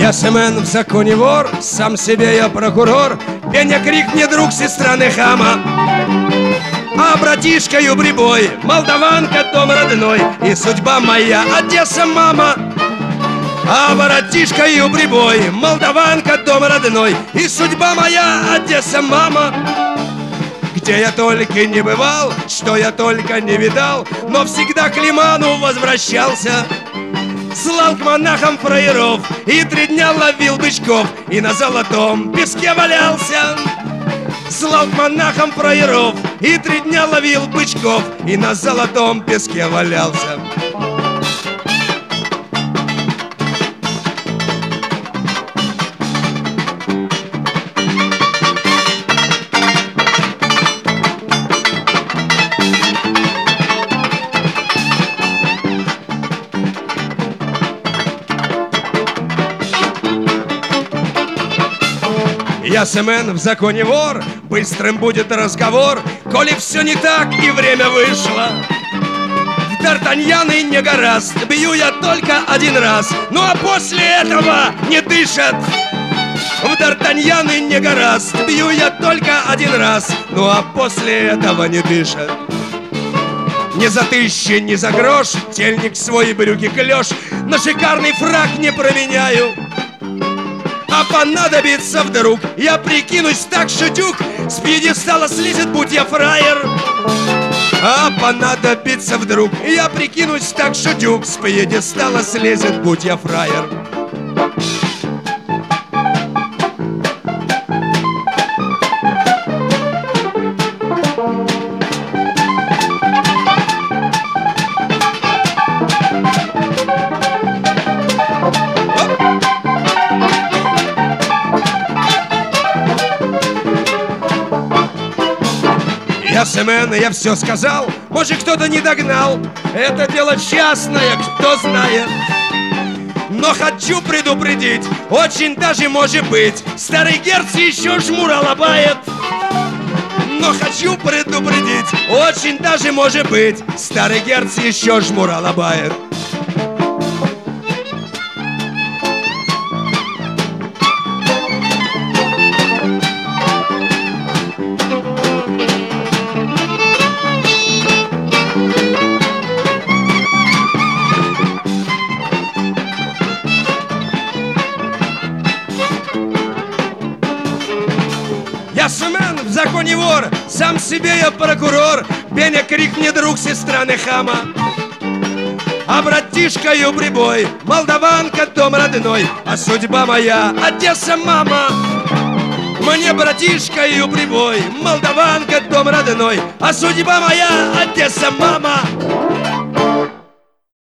Я шемен в законе вор, сам себе я прокурор. Пеня крик мне друг сестраны хама, а братишкою прибой, молдаванка дом родной, и судьба моя Одесса мама. А братишкою прибой, молдаванка дом родной, и судьба моя Одесса мама. Где я только не бывал, что я только не видал, но всегда к лиману возвращался. Слал к монахам фраеров и 3 дня ловил бычков, и на золотом песке валялся. Слал к монахам фраеров и 3 дня ловил бычков, и на золотом песке валялся. Я семен в законе вор, быстрым будет разговор, коли все не так и время вышло. В Д'Артаньяны не гораст, бью я только 1 раз, ну а после этого не дышат. В Д'Артаньяны не гораст, бью я только 1 раз, ну а после этого не дышат. Ни за 1000, ни за грош, тельник свой брюки клеш, на шикарный фрак не променяю. А понадобится вдруг, я прикинусь так, что дюк с пьедестала слезет, будь я фраер. А понадобится вдруг, я прикинусь так, что дюк с пьедестала слезет, будь я фраер. Я семен, я все сказал, может кто-то не догнал. Это дело частное, кто знает. Но хочу предупредить, очень даже может быть, старый герц еще жмура лобает. Но хочу предупредить, очень даже может быть, старый герц еще жмура лобает. Я шемен в законе вор, сам себе я прокурор. Пеня крик мне друг сестраны хама, а братишкою прибой, молдаванка дом родной, а судьба моя Одесса мама. Мне братишкою прибой, молдаванка дом родной, а судьба моя Одесса мама.